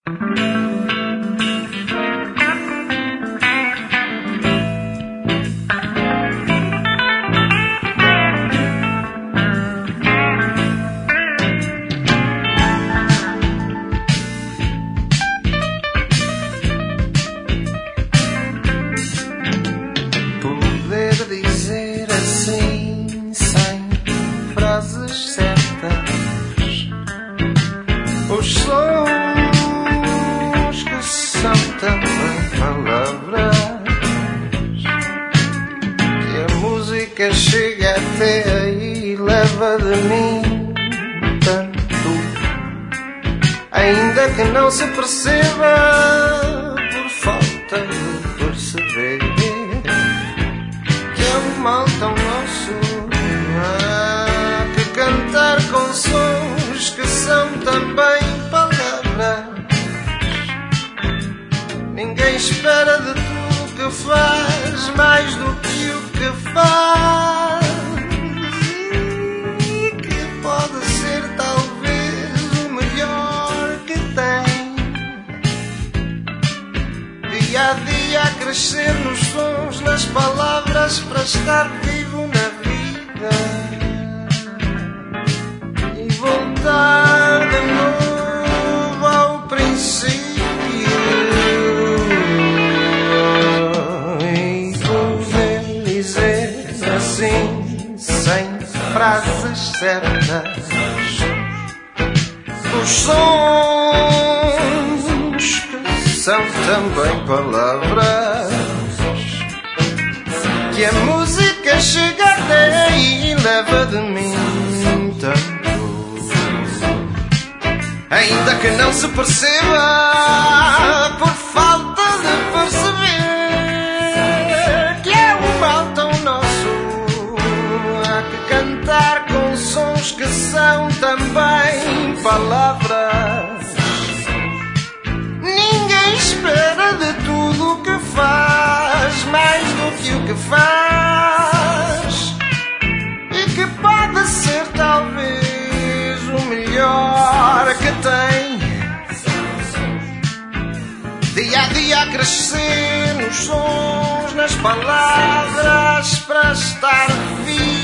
Dizer assim, sem frases certas, os sons que são também palavras, que a música chega até aí e leva de mim tanto, ainda que não se perceba por falta de perceber. Um mal tão nosso, que cantar com sons que são também palavras. Ninguém espera de tudo que faz mais do que o que faz, e que pode ser talvez o melhor que tem. Dia a dia a crescer nos sons, nas palavras, para estar vivo na vida e voltar de novo ao princípio, e poder dizer assim, sem frases certas, os sons que são também palavras, que a música chega até aí e leva de mim tanto, ainda que não se perceba por falta de perceber, que é um mal tão nosso, há que cantar com sons que são também palavras. Ninguém espera de tudo o que faz mais do que o que faz, e que pode ser talvez o melhor que tem. Dia a dia a crescer nos sons, nas palavras, para estar vivo